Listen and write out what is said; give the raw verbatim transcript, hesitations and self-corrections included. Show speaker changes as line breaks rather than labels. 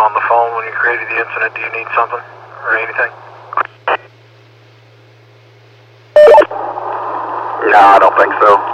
on the phone when you created the incident. Do you need something or anything?
No, I don't think so.